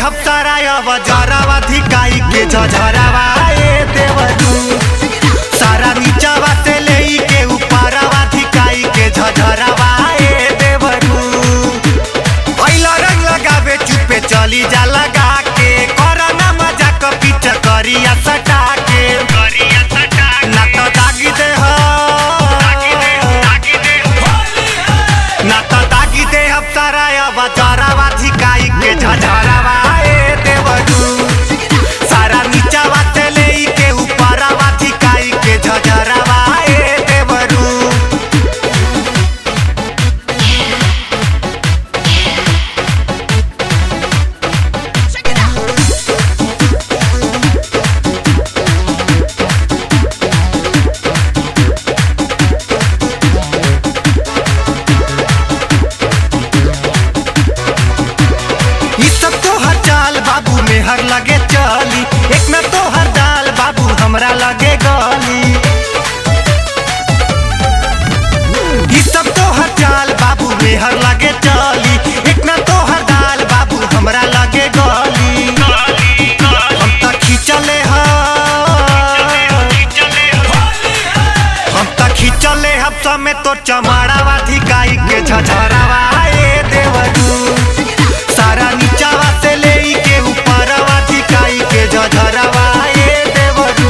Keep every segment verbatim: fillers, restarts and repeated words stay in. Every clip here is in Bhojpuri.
हम सारा जरावा धिकाई के झझरावा ए देवरू सारा नीचावा से ले के ऊपरवा धिकाई के झझरावा ए देवरू पहिला रंग लगावे चुपे चली जा लगा के करना मजाक पीछ करिया सटा के करिया सटा ना तो दागी दे हो ना तो दागी दे हम सारा जरावा धिकाई के झझरावा ए देवरू सारा नीचावा से ले के ऊपरवा धिकाई के झझरावा ए देवरू हर लगे चली एक में तो हर दाल बाबू हमरा लगे गली ई सब तो हर चाल बाबू में हर लगे चली एक में तो हर दाल बाबू हमरा लगे गली हम तक खींचले हम तक खींचले हम सब में तो चमाड़ावा धिकाई के झझरावा ए देवरू सारा नीचावा से ले के ऊपरवा धिकाई के झझरावा ए देवरू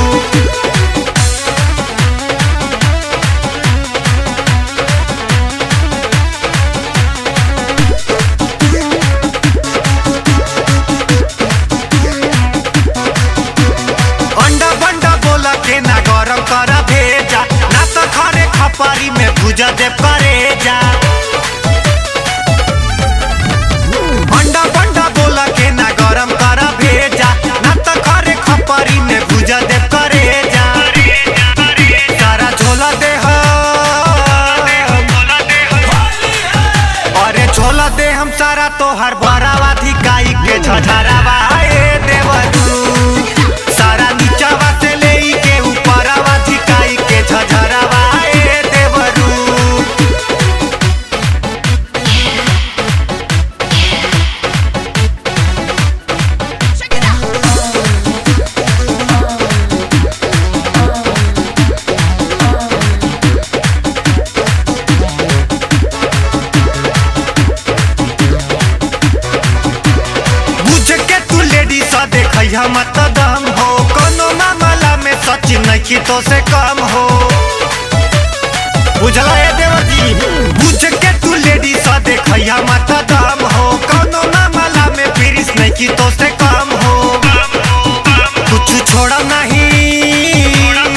अंडा बंडा बोला के ना गरम कर भेजा ना तो खरे खपारी में भुजा दे करे जा अंडा बंडा बोला के ना गरम कर भेजा ना तो खरे खपारी में भुजा दे करे जा सारा झोला दे हो अरे झोला दे हम सारा तो हर बरावा धिकाई के झझरावा ए देवरू सारा नीचावा से ले के ऊपरवा धिकाई के झझरावा ए देवरू मत दम हो कोनो मामला में सच नहीं तो से कम हो बुझला है देवर जी बुझ के तू लेडी सा देखैया मत दम हो कोनो मामला में फिरिस नहीं तो से कम हो कुछ छोड़ा नहीं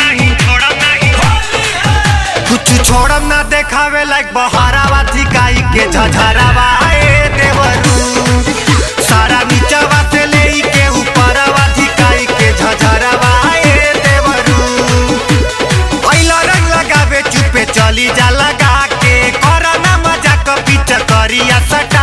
कुछ छोड़ा ना देखावे लाइक बहारावा धिकाई के झझरावा ए देवरू सारा नीचावा से ले के ऊपरवा धिकाई के झझरावा ए देवरू पहिला रंग लगावे चुपे चली जा लगा के करना मजाक पीछ करिया सटा